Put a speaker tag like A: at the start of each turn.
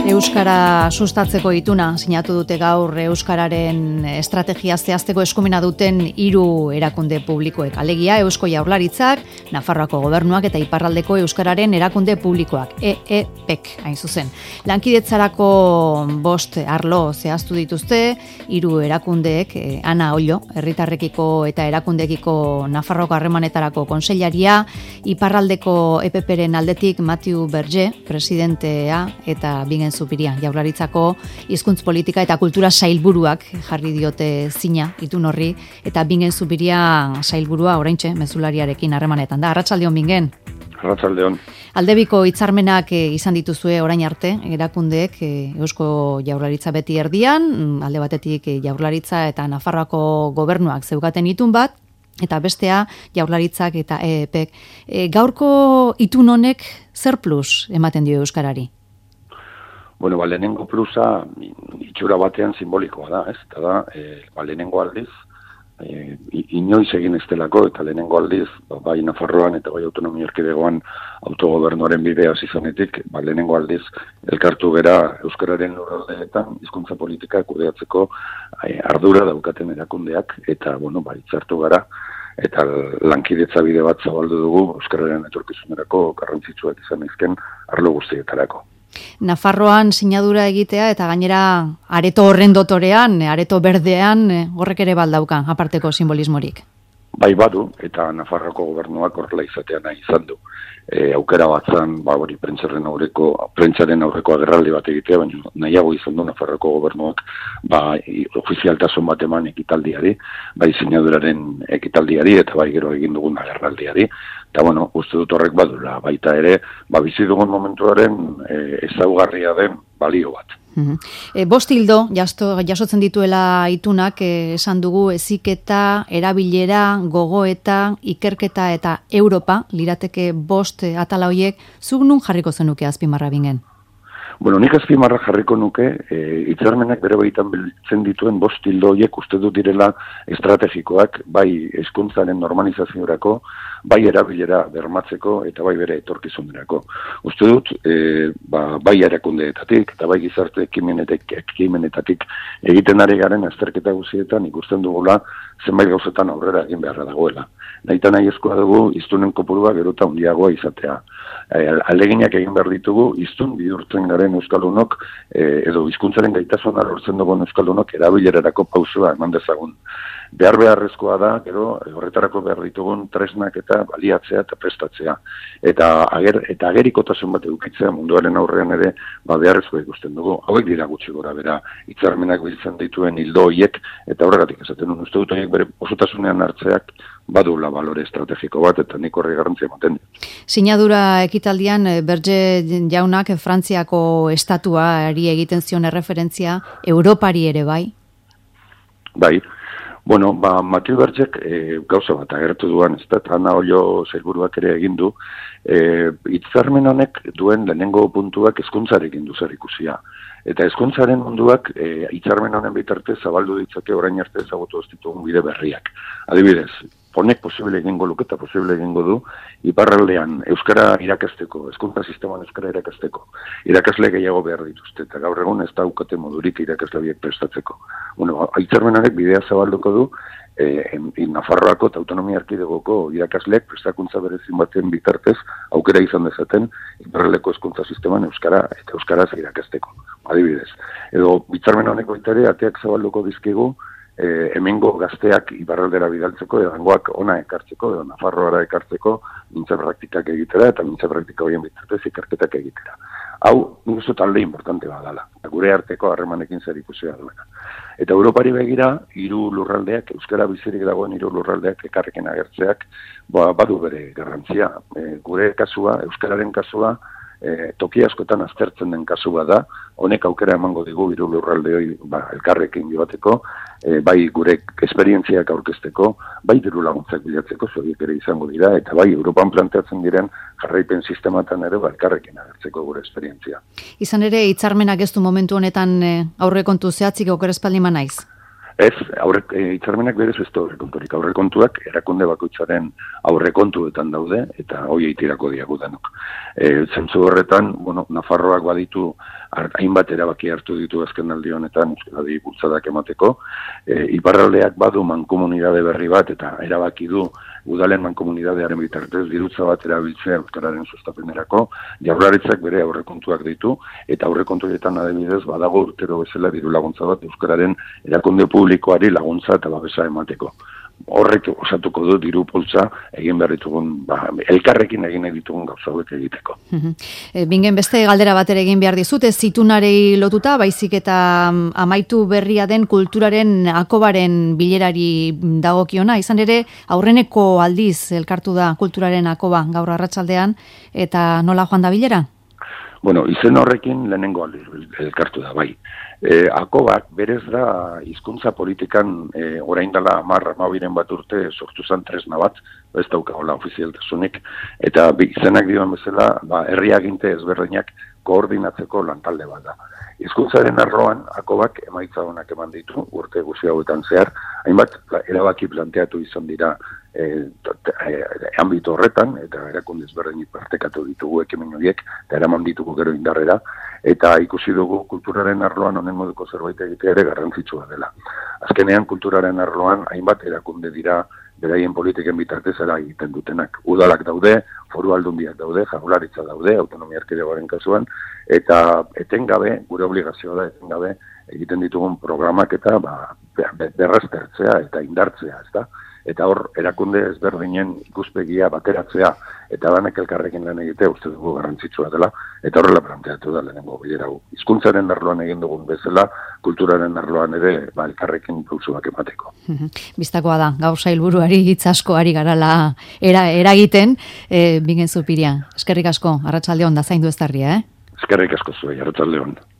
A: Euskara sustatzeko ituna sinatu dute gaur Euskararen estrategia zehazteko eskumena duten 3 erakunde publikoek. Alegia Eusko Jaurlaritzak, Nafarroako Gobernuak eta Iparraldeko Euskararen erakunde publikoak, EEPek, hain zuzen. Lankidetzarako 5 arlo zehaztu dituzte, 3 erakundeek, Ana Ollo, herritarrekiko eta erakundekiko Nafarroako harremanetarako kontseilaria, Iparraldeko EPPren aldetik Mathieu Berger, presidentea, eta Bingen Zupiria, Jaurlaritzako hizkuntz politika eta kultura sailburuak jarri diote zina itun horri, eta Bingen Zupiria sailburua oraintxe mezulariarekin harremanetan da. Arratsaldeon Bingen.
B: Arratsaldeon.
A: Aldebiko hitzarmenak izan dituzue orain arte, erakundeek Eusko Jaurlaritza beti erdian, alde batetik Jaurlaritza eta Nafarroako gobernuak zeukaten itun bat, eta bestea Jaurlaritzak eta EEPek. Gaurko itun honek zer plus ematen dio Euskarari?
B: Bueno, lehenengo plusa itxura batean simbolikoa da, ez? Eta da, lehenengo aldiz, inoiz egin ez delako, eta lehenengo aldiz, bai Nafarroan eta bai autonomia erkidegoan autogobernuaren bidea izanetik, lehenengo aldiz elkartu gera Euskararen lurraldeetan hizkuntza politika kudeatzeko ardura daukaten erakundeak, eta, hitzartu gara, eta lankidetza bide bat zabaldu dugu Euskararen etorkizunerako garrantzitsuak izan ezken arlo guztietarako.
A: Nafarroan sinadura egitea eta gainera areto horren dotorean, areto berdean, horrek ere baldauka, aparteko simbolismorik.
B: Bai badu, eta Nafarroako gobernuak horrela izatea nahi izan du. Aukera batzan, prentsaren aurreko agerraldi bat egitea, baina nahiago izan du Nafarroako gobernuak ofizialtasun bat eman ekitaldiari, bai sinaduraren ekitaldiari, eta bai gero egin dugun agerraldiari. Eta, uste dut horrek badula, baita ere, bizi dugun momentuaren ezaugarria den balio bat.
A: 5 hildo jasotzen dituela itunak, esan dugu heziketa, erabilera, gogoeta, ikerketa eta Europa, lirateke 5 atala horiek, zuk nun jarriko zenuke azpimarra Bingen?
B: Nik azpimarra jarriko nuke, hitzarmenak bere baitan biltzen dituen 5 hildo horiek uste dut direla estrategikoak, bai hezkuntzaren normalizaziorako, bai erabilera bermatzeko eta bai bere etorkizunerako. Uste dut, bai erakundeetatik eta bai gizarte ekimenetatik egiten ari garen azterketa guztietan ikusten dugula zenbait gauzetan aurrera egin beharra dagoela. Nahita nahi ezkoa dugu hiztunen kopurua gero eta handiagoa izatea. Aleginak egin behar ditugu hiztun bihurtzen garen euskaldunok edo hizkuntzaren gaitasuna lortzen dugun euskaldunok erabilerarako pausua eman dezagun. Beharrezkoa da, gero, horretarako behar ditugun tresnak eta baliatzea eta prestatzea. Eta agerikotasun bat edukitzea munduaren aurrean ere beharrezkoa ikusten dugu. Hauek dira gutxi gora bera hitzarmenak biltzen dituen hildo horiek, eta horregatik esaten uste dut horiek bere osotasunean hartzeak badula balore estrategiko bat, eta nik horri garrantzia ematen dut.
A: Sinadura ekitaldian Berger jaunak Frantziako estatuari egiten zion erreferentzia, Europari ere bai?
B: Bai. Mathieu Bergerk gauza bat agertu duan, ez da, Ana Ollo sailburuak ere egin du, hitzarmen honek duen lehenengo puntuak hezkuntzarekin du zer ikusia. Eta hezkuntzaren munduak hitzarmen honen bitartez zabaldu ditzake orain arte ezagutu ez ditugun bide berriak. Adibidez, honek posible egingo luke eta posible egingo du iparraldean euskara irakasteko, hezkuntza sisteman euskara irakasteko. Irakasle gehiago behar dituzte, eta gaur egun ez daukate modurik irakasle biek prestatzeko. Hitzarmen honek bidea zabalduko du Nafarroako eta autonomia erkidegoko irakasleek prestakuntza berezin baten bitartez aukera izan dezaten iparraldeko hezkuntza sisteman euskara eta euskaraz irakasteko. Adibidez. Edo hitzarmen honek baita ere ateak zabalduko dizkigu hemengo gazteak iparraldera bidaltzeko, edo hangoak ona ekartzeko, edo Nafarroara ekartzeko, mintza praktikak egitera, eta mintza praktika horien bitartez ikerketak egitera. Hau, nik uste talde importante badala, gure arteko harremanekin zer ikusia duena. Eta Europari begira, 3 lurraldeak, euskara bizirik dagoen 3 lurraldeak ekarrekin agertzeak, badu bere garrantzia. Gure kasua, euskararen kasua, toki askotan aztertzen den kasu bada, honek aukera emango digu 3 lurraldeoi elkarrekin joateko, bai gure esperientziak aurkezteko, bai diru laguntzak bilatzeko, zoriek ere izango dira, eta bai Europan planteatzen diren jarraipen sistematan ere elkarrekin agertzeko gure esperientzia.
A: Izan ere, hitzarmenak ez du momentu honetan aurrekontu zehatzik oker espaldima naiz?
B: Ez, hitzarmenak berez ez da aurrekonturik. Aurrekontuak erakunde bakoitzaren aurrekontuetan daude, eta hoi eitirako diagu denok. Zentzu horretan, Nafarroak baditu hainbat erabaki hartu ditu azken aldi honetan Euskarari bultzadak emateko. Iparraldeak badu mankomunidade berri bat, eta erabaki du udalen mankomunidadearen bitartez dirutza bat erabiltzea Euskararen sustapenerako. Jaurlaritzak bere aurrekontuak ditu, eta aurrekontuetan adibidez badago urtero bezala diru laguntza bat Euskararen erakunde publikoari laguntza eta babesa emateko. Horrek osatuko du diru poltsa egin behar ditugun, elkarrekin egin ditugun gauza hauek egiteko.
A: Bingen beste galdera bat ere egin behar dizut, ez zitunarei lotuta, baizik eta amaitu berria den kulturaren akobaren bilerari dagokiona, izan ere aurreneko aldiz elkartu da kulturaren akoba gaur arratsaldean, eta nola joan da bilera?
B: Izen horrekin lehenengo aldiz elkartu da, bai. Akobak berez da hizkuntza politikan orain dela 10-12 bat urte sortu zen tresna bat, ez daukagola ofizialtasunik, eta izenak dioen bezala, herriaginte ezberdinak koordinatzeko lantalde bat da. Hizkuntzaren arloan Akobak emaitza onak eman ditu urte guzti hauetan zehar, hainbat erabaki planteatu izan dira ambito horretan, eta erakunde ezberdinik partekatu ditugu ekimen horiek, eta eraman ditugu gero indarrera, eta ikusi dugu kulturaren arloan honen moduko zerbait egitea ere garrantzitsua dela. Azkenean kulturaren arloan hainbat erakunde dira beraien politiken bitartez egiten dutenak. Udalak daude, foru aldundiak daude, jaurlaritza daude, autonomia erkidegoaren kasuan, eta etengabe, gure obligazioa da etengabe egiten ditugun programak eta berraztertzea eta indartzea, ezta? Eta hor, erakunde ezberdinen ikuspegia bateratzea eta danek elkarrekin lan egitea uste dugu garrantzitsua dela, eta horrela planteatu da lehenengo bilera hau. Hizkuntzaren arloan egin dugun bezala, kulturaren arloan ere elkarrekin pausuak emateko.
A: Bistakoa da, gaur sailburuari hitz asko ari garala eragiten, Bingen Zupiria. Eskerrik asko, arratsalde on da zaindu eztarria,
B: Eskerrik asko zuei, arratsalde on.